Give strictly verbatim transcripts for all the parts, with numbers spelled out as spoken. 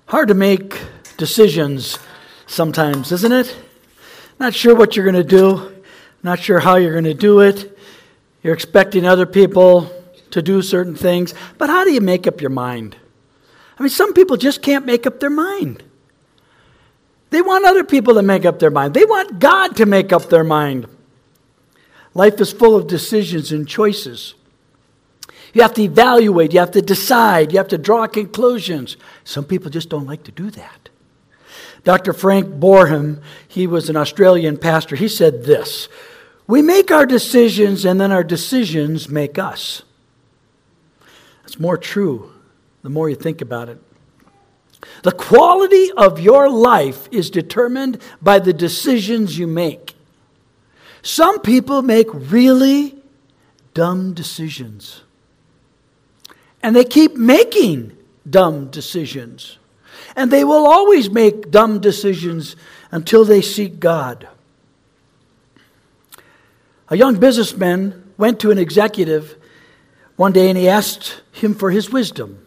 Hard to make decisions sometimes, isn't it? Not sure what you're going to do. Not sure how you're going to do it. You're expecting other people to do certain things. But how do you make up your mind? I mean, some people just can't make up their mind. They want other people to make up their mind. They want God to make up their mind. Life is full of decisions and choices. You have to evaluate, you have to decide, you have to draw conclusions. Some people just don't like to do that. Doctor Frank Boreham, he was an Australian pastor, he said this: we make our decisions and then our decisions make us. That's more true the more you think about it. The quality of your life is determined by the decisions you make. Some people make really dumb decisions. And they keep making dumb decisions. And they will always make dumb decisions until they seek God. A young businessman went to an executive one day and he asked him for his wisdom.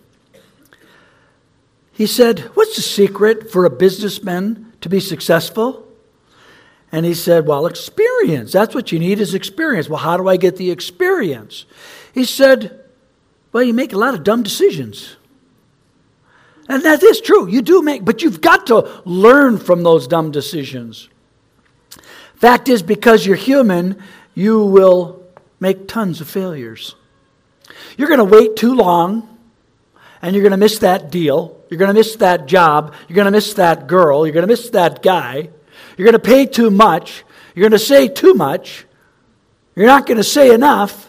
He said, "What's the secret for a businessman to be successful?" And he said, "Well, experience. That's what you need is experience." "Well, how do I get the experience?" He said, "Well, you make a lot of dumb decisions." And that is true. You do make, but you've got to learn from those dumb decisions. Fact is, because you're human, you will make tons of failures. You're going to wait too long, and you're going to miss that deal. You're going to miss that job. You're going to miss that girl. You're going to miss that guy. You're going to pay too much. You're going to say too much. You're not going to say enough.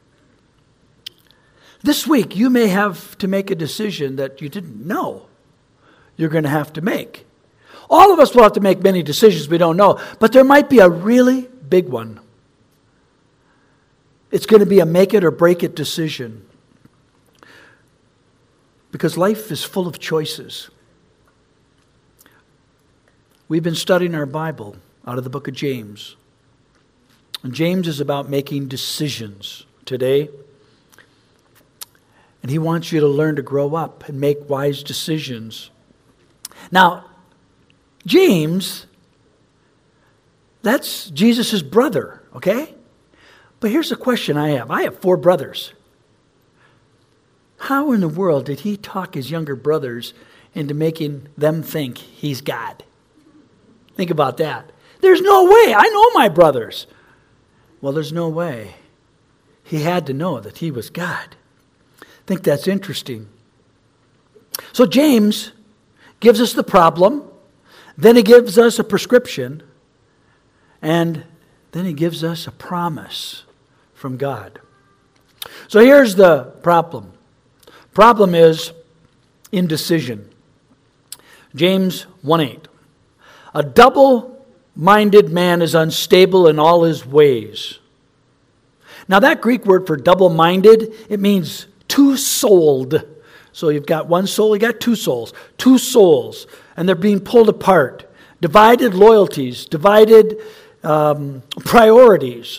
This week, you may have to make a decision that you didn't know you're going to have to make. All of us will have to make many decisions we don't know, but there might be a really big one. It's going to be a make it or break it decision. Because life is full of choices. We've been studying our Bible out of the book of James. And James is about making decisions today. And he wants you to learn to grow up and make wise decisions. Now, James, that's Jesus' brother, okay? But here's a question I have. I have four brothers. How in the world did he talk his younger brothers into making them think he's God? Think about that. There's no way. I know my brothers. Well, there's no way. He had to know that he was God. I think that's interesting. So James gives us the problem, then he gives us a prescription, and then he gives us a promise from God. So here's the problem. Problem is indecision. James one eight. A double-minded man is unstable in all his ways. Now that Greek word for double-minded, it means two-souled. So you've got one soul, you got two souls. Two souls. And they're being pulled apart. Divided loyalties, divided um, priorities.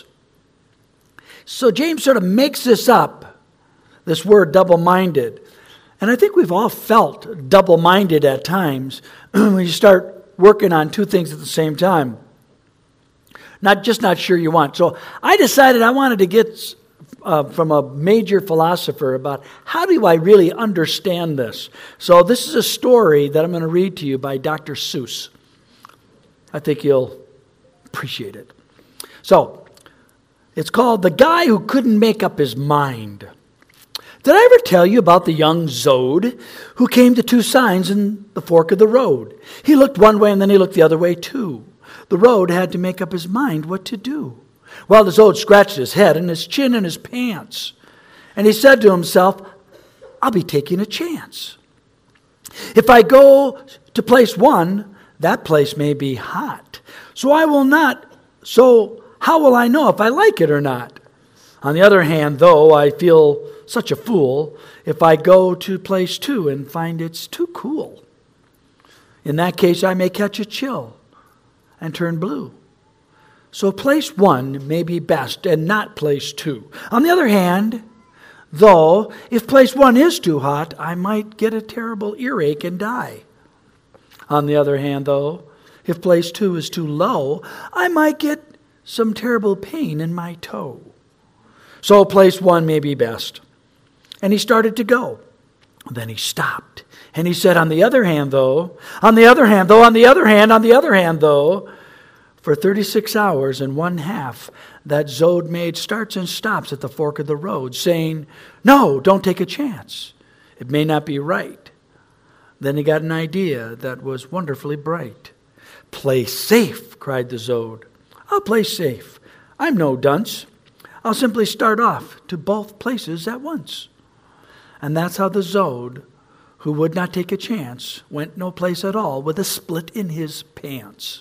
So James sort of makes this up, this word double-minded. And I think we've all felt double-minded at times when you start working on two things at the same time. Not just not sure you want. So I decided I wanted to get uh, from a major philosopher about how do I really understand this. So this is a story that I'm going to read to you by Doctor Seuss. I think you'll appreciate it. So it's called The Guy Who Couldn't Make Up His Mind. Did I ever tell you about the young Zode who came to two signs in the fork of the road? He looked one way and then he looked the other way too. The road had to make up his mind what to do. Well, the Zode scratched his head and his chin and his pants. And he said to himself, I'll be taking a chance. If I go to place one, that place may be hot. So I will not, so how will I know if I like it or not? On the other hand, though, I feel such a fool if I go to place two and find it's too cool. In that case, I may catch a chill and turn blue. So place one may be best and not place two. On the other hand, though, if place one is too hot, I might get a terrible earache and die. On the other hand, though, if place two is too low, I might get some terrible pain in my toe. So place one may be best. And he started to go. Then he stopped. And he said, on the other hand, though, on the other hand, though, on the other hand, on the other hand, though, for thirty-six hours and one half, that Zode maid starts and stops at the fork of the road, saying, no, don't take a chance. It may not be right. Then he got an idea that was wonderfully bright. Play safe, cried the Zode. I'll play safe. I'm no dunce. I'll simply start off to both places at once. And that's how the Zode, who would not take a chance, went no place at all with a split in his pants.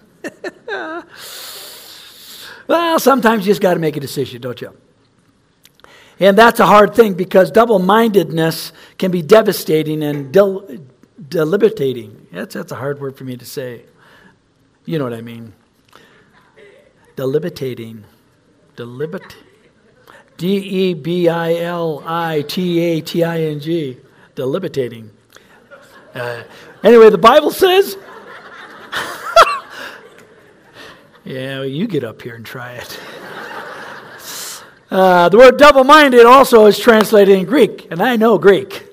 Well, sometimes you just got to make a decision, don't you? And that's a hard thing because double-mindedness can be devastating and del- debilitating. That's, that's a hard word for me to say. You know what I mean. Debilitating. Delibit. D E B I L I T A T I N G. Debilitating. Uh, anyway, the Bible says... Yeah, well, you get up here and try it. Uh, the word double-minded also is translated in Greek, and I know Greek.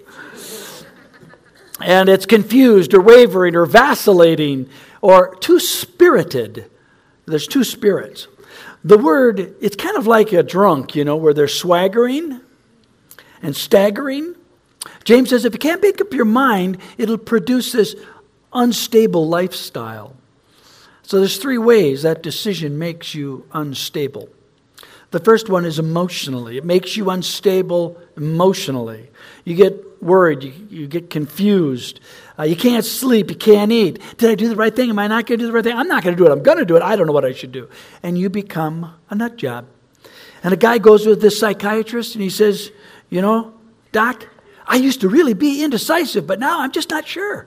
And it's confused or wavering or vacillating or two-spirited. There's two spirits. The word, it's kind of like a drunk, you know, where they're swaggering and staggering. James says if you can't make up your mind, it'll produce this unstable lifestyle. So there's three ways that decision makes you unstable. The first one is emotionally. It makes you unstable emotionally. You get worried. You, you get confused. Uh, you can't sleep. You can't eat. Did I do the right thing? Am I not going to do the right thing? I'm not going to do it. I'm going to do it. I don't know what I should do. And you become a nut job. And a guy goes with this psychiatrist and he says, you know, Doc, I used to really be indecisive, but now I'm just not sure.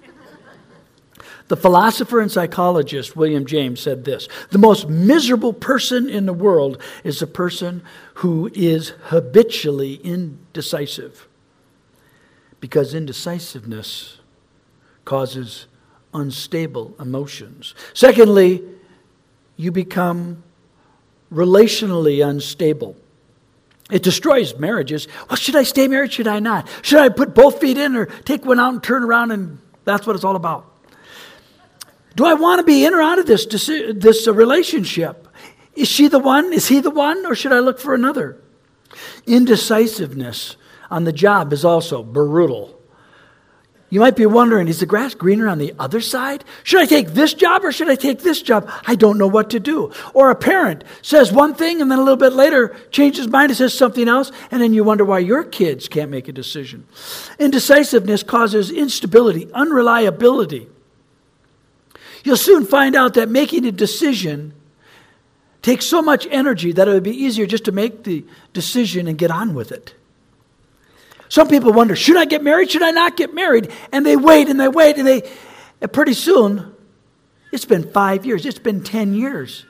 The philosopher and psychologist William James said this: the most miserable person in the world is a person who is habitually indecisive, because indecisiveness causes unstable emotions. Secondly, you become relationally unstable. It destroys marriages. Well, should I stay married? Should I not? Should I put both feet in or take one out and turn around? And that's what it's all about. Do I want to be in or out of this, this relationship? Is she the one? Is he the one? Or should I look for another? Indecisiveness on the job is also brutal. You might be wondering, is the grass greener on the other side? Should I take this job or should I take this job? I don't know what to do. Or a parent says one thing and then a little bit later changes his mind and says something else, and then you wonder why your kids can't make a decision. Indecisiveness causes instability, unreliability. You'll soon find out that making a decision takes so much energy that it would be easier just to make the decision and get on with it. Some people wonder, should I get married? Should I not get married? And they wait and they wait and they, and pretty soon, it's been five years. It's been ten years.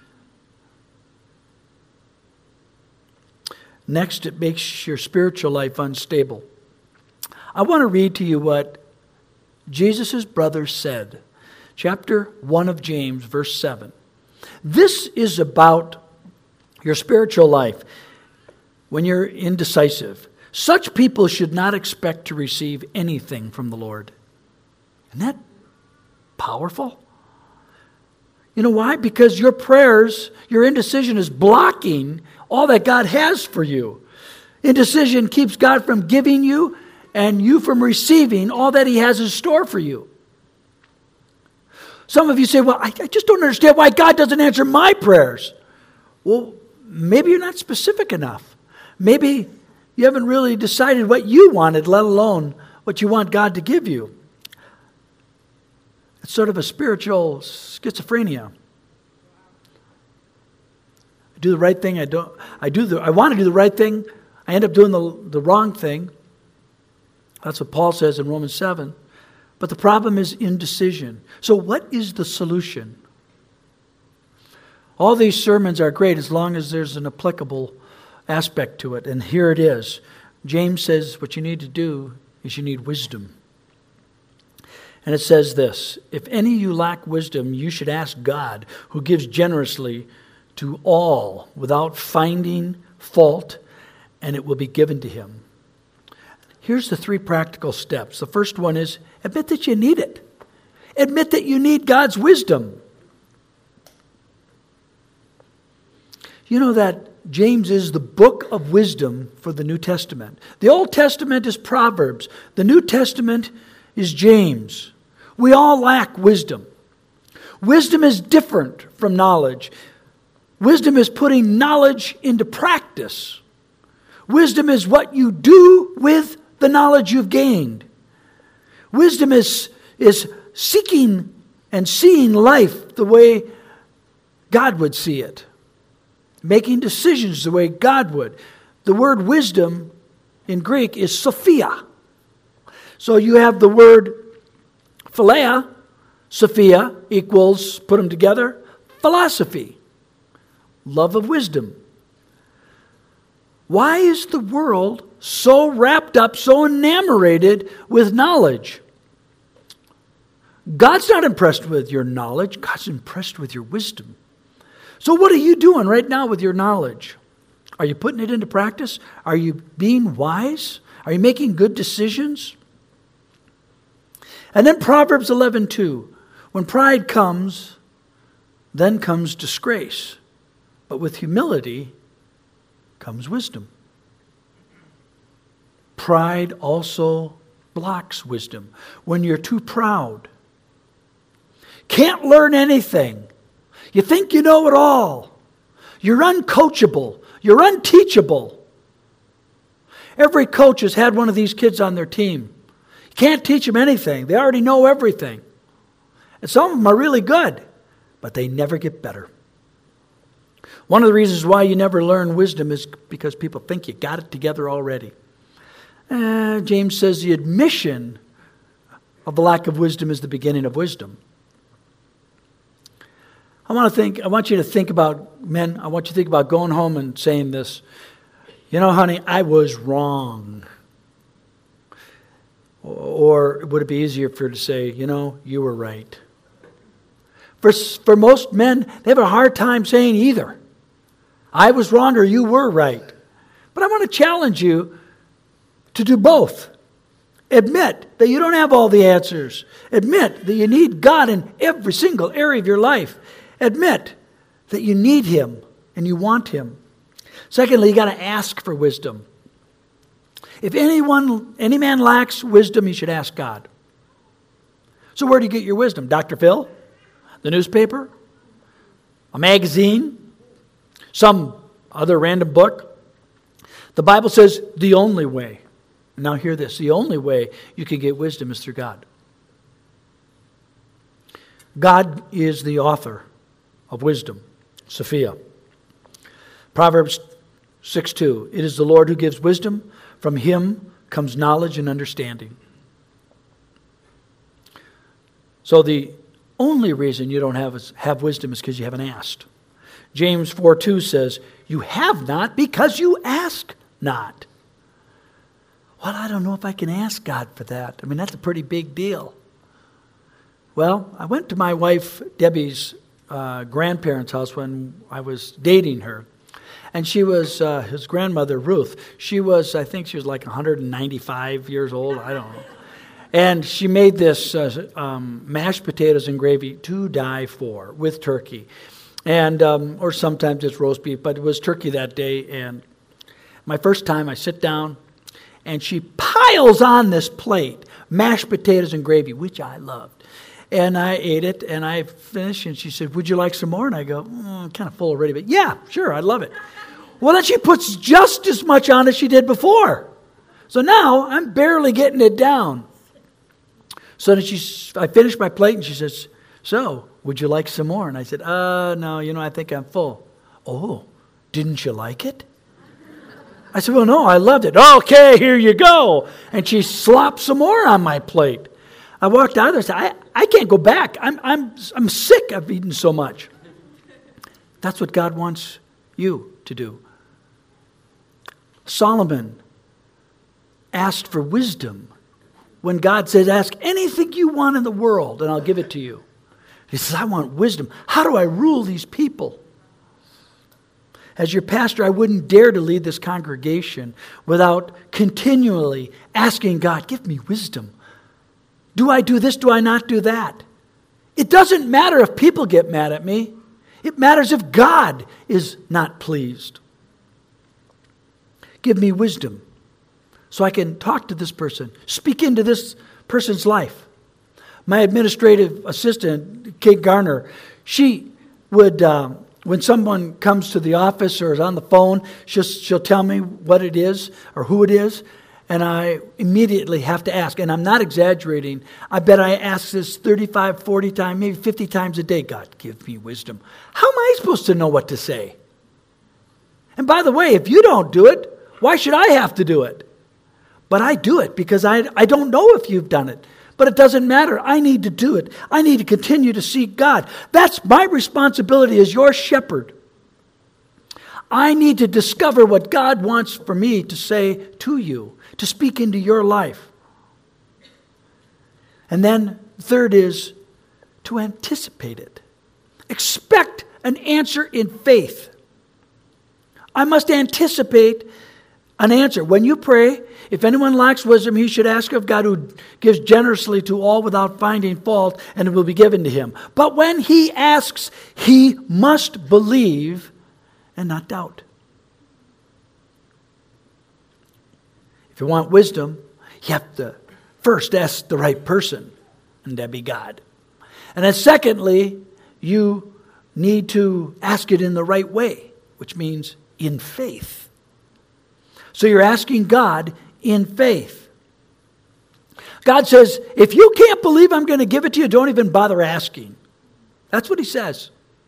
Next, it makes your spiritual life unstable. I want to read to you what Jesus' brother said. Chapter one of James, verse seven. This is about your spiritual life when you're indecisive. Such people should not expect to receive anything from the Lord. Isn't that powerful? You know why? Because your prayers, your indecision is blocking all that God has for you. Indecision keeps God from giving you and you from receiving all that He has in store for you. Some of you say, well, I, I just don't understand why God doesn't answer my prayers. Well, maybe you're not specific enough. Maybe you haven't really decided what you wanted, let alone what you want God to give you. It's sort of a spiritual schizophrenia. I do the right thing, I don't I do the I want to do the right thing, I end up doing the, the wrong thing. That's what Paul says in Romans seven. But the problem is indecision. So what is the solution? All these sermons are great as long as there's an applicable aspect to it. And here it is. James says what you need to do is you need wisdom. And it says this, if any of you lack wisdom, you should ask God, who gives generously to all without finding fault, and it will be given to him. Here's the three practical steps. The first one is admit that you need it. Admit that you need God's wisdom. You know that James is the book of wisdom for the New Testament. The Old Testament is Proverbs. The New Testament is James. We all lack wisdom. Wisdom is different from knowledge. Wisdom is putting knowledge into practice. Wisdom is what you do with the knowledge you've gained. Wisdom is, is seeking and seeing life the way God would see it. Making decisions the way God would. The word wisdom in Greek is Sophia. So you have the word Philia, Sophia equals, put them together, philosophy. Love of wisdom. Why is the world so wrapped up, so enamored with knowledge? God's not impressed with your knowledge. God's impressed with your wisdom. So what are you doing right now with your knowledge? Are you putting it into practice? Are you being wise? Are you making good decisions? And then Proverbs eleven two. When pride comes, then comes disgrace. But with humility comes wisdom. Pride also blocks wisdom. When you're too proud, can't learn anything, you think you know it all, you're uncoachable, you're unteachable. Every coach has had one of these kids on their team. You can't teach them anything. They already know everything. And some of them are really good, but they never get better. One of the reasons why you never learn wisdom is because people think you got it together already. Uh, James says the admission of the lack of wisdom is the beginning of wisdom. I want to think. I want you to think about, men, I want you to think about going home and saying this. You know, honey, I was wrong. Or would it be easier for her to say, you know, you were right? For, for most men, they have a hard time saying either. I was wrong or you were right. But I want to challenge you to do both. Admit that you don't have all the answers. Admit that you need God in every single area of your life. Admit that you need Him and you want Him. Secondly, you got to ask for wisdom. If anyone, any man lacks wisdom, he should ask God. So where do you get your wisdom? Doctor Phil? The newspaper? A magazine? Some other random book? The Bible says the only way. Now hear this. The only way you can get wisdom is through God. God is the author of wisdom. Sophia. Proverbs six two. It is the Lord who gives wisdom. From Him comes knowledge and understanding. So the only reason you don't have, have wisdom is because you haven't asked. James four two says, you have not because you ask not. Well, I don't know if I can ask God for that. I mean, that's a pretty big deal. Well, I went to my wife Debbie's uh, grandparents' house when I was dating her. And she was, uh, his grandmother, Ruth, she was, I think she was like one hundred ninety-five years old. I don't know. And she made this uh, um, mashed potatoes and gravy to die for with turkey. And, um, or sometimes it's roast beef, but it was turkey that day. And my first time I sit down and she piles on this plate, mashed potatoes and gravy, which I loved. And I ate it and I finished and she said, would you like some more? And I go, mm, I'm kind of full already, but yeah, sure, I love it. Well, then she puts just as much on as she did before. So now I'm barely getting it down. So then she, I finished my plate and she says, so would you like some more? And I said, uh, no, you know, I think I'm full. Oh, didn't you like it? I said, well, no, I loved it. Okay, here you go. And she slopped some more on my plate. I walked out of there and said, I, I can't go back. I'm, I'm, I'm sick of eating so much. That's what God wants you to do. Solomon asked for wisdom when God says, ask anything you want in the world and I'll give it to you. He says, I want wisdom. How do I rule these people? As your pastor, I wouldn't dare to lead this congregation without continually asking God, give me wisdom. Do I do this? Do I not do that? It doesn't matter if people get mad at me. It matters if God is not pleased. Give me wisdom so I can talk to this person, speak into this person's life. My administrative assistant, Kate Garner, she would, um, when someone comes to the office or is on the phone, she'll, she'll tell me what it is or who it is, and I immediately have to ask. And I'm not exaggerating. I bet I ask this thirty-five, forty times, maybe fifty times a day. God, give me wisdom. How am I supposed to know what to say? And by the way, if you don't do it, why should I have to do it? But I do it because I, I don't know if you've done it. But it doesn't matter. I need to do it. I need to continue to seek God. That's my responsibility as your shepherd. I need to discover what God wants for me to say to you, to speak into your life. And then third is to anticipate it. Expect an answer in faith. I must anticipate an answer. When you pray, if anyone lacks wisdom, he should ask of God, who gives generously to all without finding fault, and it will be given to him. But when he asks, he must believe and not doubt. If you want wisdom, you have to first ask the right person, and that be God. And then secondly, you need to ask it in the right way, which means in faith. So you're asking God in faith. God says, if you can't believe I'm going to give it to you, don't even bother asking. That's what he says.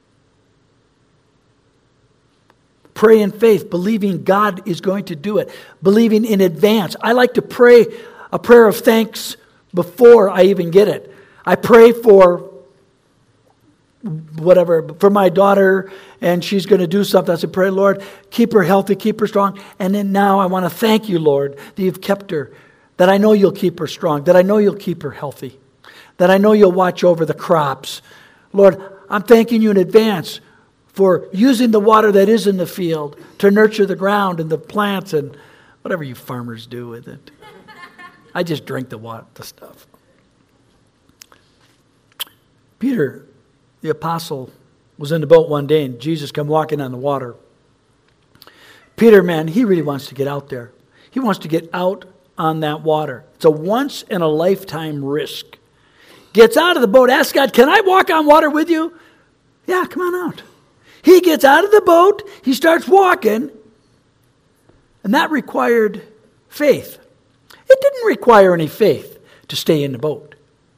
Pray in faith, believing God is going to do it. Believing in advance. I like to pray a prayer of thanks before I even get it. I pray for whatever, for my daughter, and she's going to do something. I say, pray, Lord, keep her healthy, keep her strong. And then now I want to thank you, Lord, that you've kept her, that I know you'll keep her strong, that I know you'll keep her healthy, that I know you'll watch over the crops. Lord, I'm thanking you in advance for using the water that is in the field to nurture the ground and the plants and whatever you farmers do with it. I just drink the water, the stuff. Peter, the apostle, was in the boat one day and Jesus come walking on the water. Peter, man, he really wants to get out there. He wants to get out on that water. It's a once in a lifetime risk. Gets out of the boat, asks God, can I walk on water with you? Yeah, come on out. He gets out of the boat, he starts walking, and that required faith. It didn't require any faith to stay in the boat.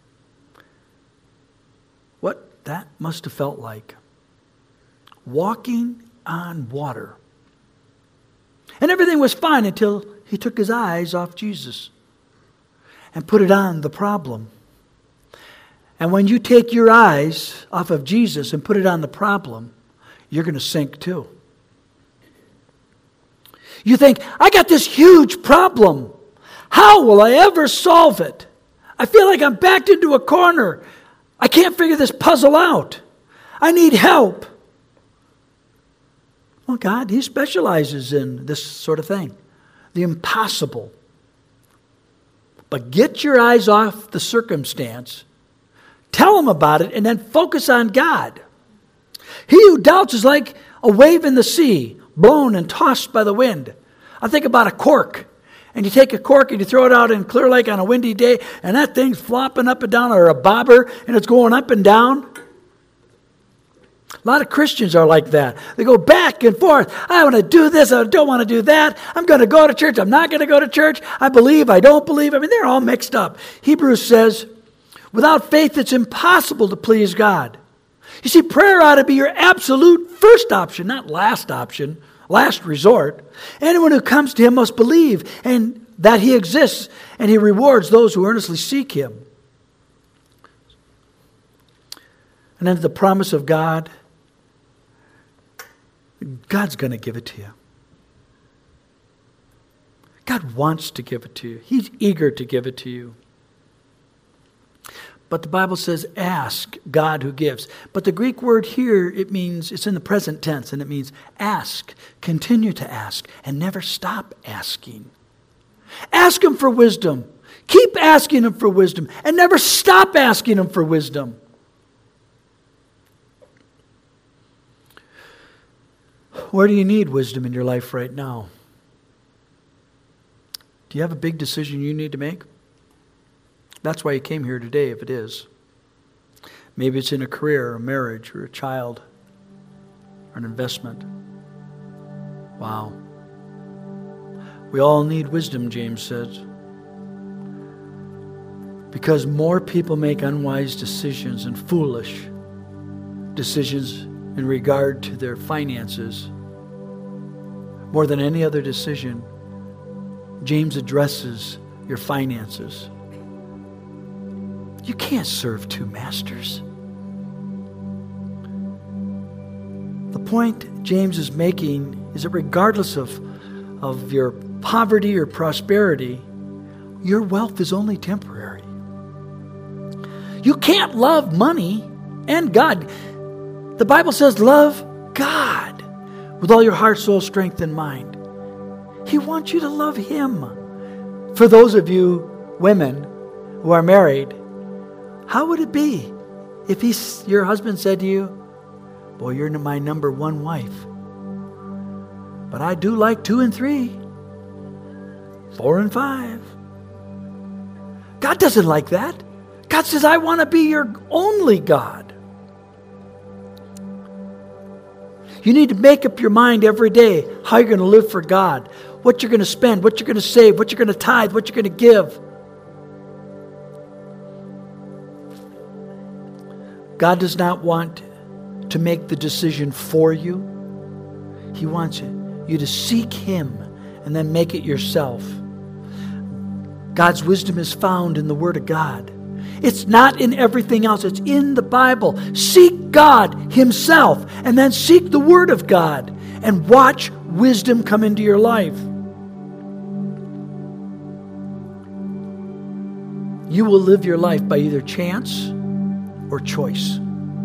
What that must have felt like. Walking on water. And everything was fine until he took his eyes off Jesus and put it on the problem. And when you take your eyes off of Jesus and put it on the problem, you're going to sink too. You think, I got this huge problem. How will I ever solve it? I feel like I'm backed into a corner. I can't figure this puzzle out. I need help. Well, God, He specializes in this sort of thing. The impossible. But get your eyes off the circumstance. Tell Him about it and then focus on God. He who doubts is like a wave in the sea, blown and tossed by the wind. I think about a cork. And you take a cork and you throw it out in Clear Lake on a windy day, and that thing's flopping up and down, or a bobber, and it's going up and down. A lot of Christians are like that. They go back and forth. I want to do this. I don't want to do that. I'm going to go to church. I'm not going to go to church. I believe. I don't believe. I mean, they're all mixed up. Hebrews says, without faith, it's impossible to please God. You see, prayer ought to be your absolute first option, not last option, last resort. Anyone who comes to Him must believe and that He exists, and He rewards those who earnestly seek Him. And then the promise of God, God's going to give it to you. God wants to give it to you. He's eager to give it to you. But the Bible says, ask God who gives. But the Greek word here, it means, it's in the present tense, and it means ask, continue to ask, and never stop asking. Ask Him for wisdom. Keep asking Him for wisdom, and never stop asking Him for wisdom. Where do you need wisdom in your life right now? Do you have a big decision you need to make? That's why you came here today, if it is. Maybe it's in a career, a marriage, or a child, or an investment. Wow. We all need wisdom, James says. Because more people make unwise decisions and foolish decisions in regard to their finances. More than any other decision, James addresses your finances. You can't serve two masters. The point James is making is that regardless of, of your poverty or prosperity, your wealth is only temporary. You can't love money and God. The Bible says love God with all your heart, soul, strength, and mind. He wants you to love Him. For those of you women who are married, how would it be if he, your husband said to you, boy, you're my number one wife, but I do like two and three, four and five. God doesn't like that. God says, I want to be your only God. You need to make up your mind every day how you're going to live for God, what you're going to spend, what you're going to save, what you're going to tithe, what you're going to give. God does not want to make the decision for you. He wants you to seek Him and then make it yourself. God's wisdom is found in the Word of God. It's not in everything else. It's in the Bible. Seek God Himself and then seek the Word of God and watch wisdom come into your life. You will live your life by either chance or choice.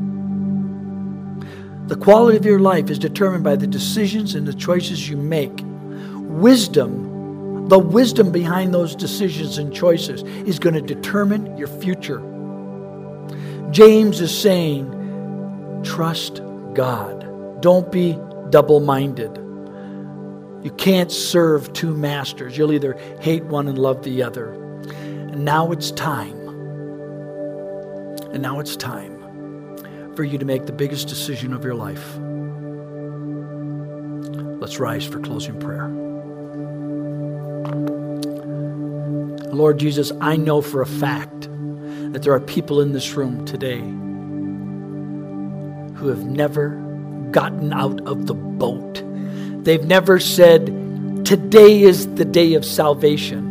The quality of your life is determined by the decisions and the choices you make. Wisdom, the wisdom behind those decisions and choices, is going to determine your future. James is saying, trust God. Don't be double-minded. You can't serve two masters. You'll either hate one and love the other. And now it's time. And now it's time for you to make the biggest decision of your life. Let's rise for closing prayer. Lord Jesus, I know for a fact that there are people in this room today who have never gotten out of the boat. They've never said, today is the day of salvation.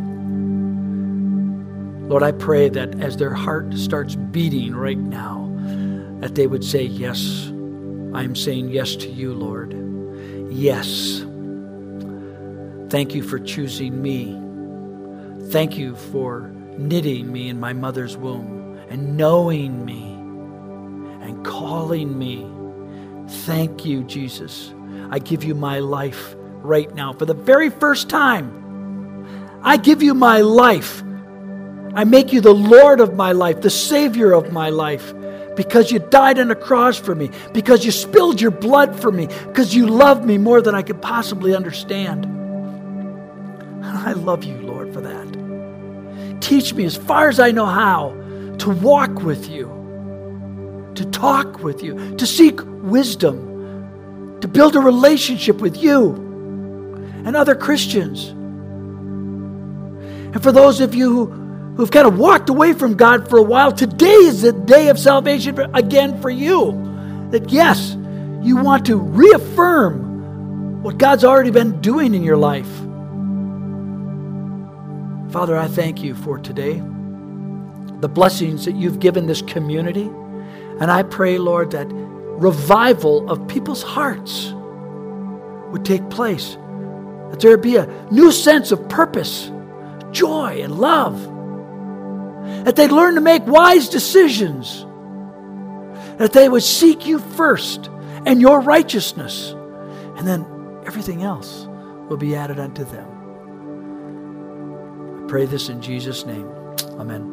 Lord, I pray that as their heart starts beating right now, that they would say, yes, I'm saying yes to you, Lord. Yes. Thank you for choosing me. Thank you for knitting me in my mother's womb and knowing me and calling me. Thank you, Jesus. I give you my life right now. For the very first time, I give you my life. I make you the Lord of my life, the Savior of my life, because you died on a cross for me, because you spilled your blood for me, because you love me more than I could possibly understand. I love you, Lord, for that. Teach me as far as I know how to walk with you, to talk with you, to seek wisdom, to build a relationship with you and other Christians. And for those of you who who've kind of walked away from God for a while, today is the day of salvation again for you. That yes, you want to reaffirm what God's already been doing in your life. Father, I thank you for today, the blessings that you've given this community. And I pray, Lord, that revival of people's hearts would take place. That there would be a new sense of purpose, joy, and love. that they'd learn to make wise decisions, that they would seek you first and your righteousness, and then everything else will be added unto them. I pray this in Jesus' name. Amen.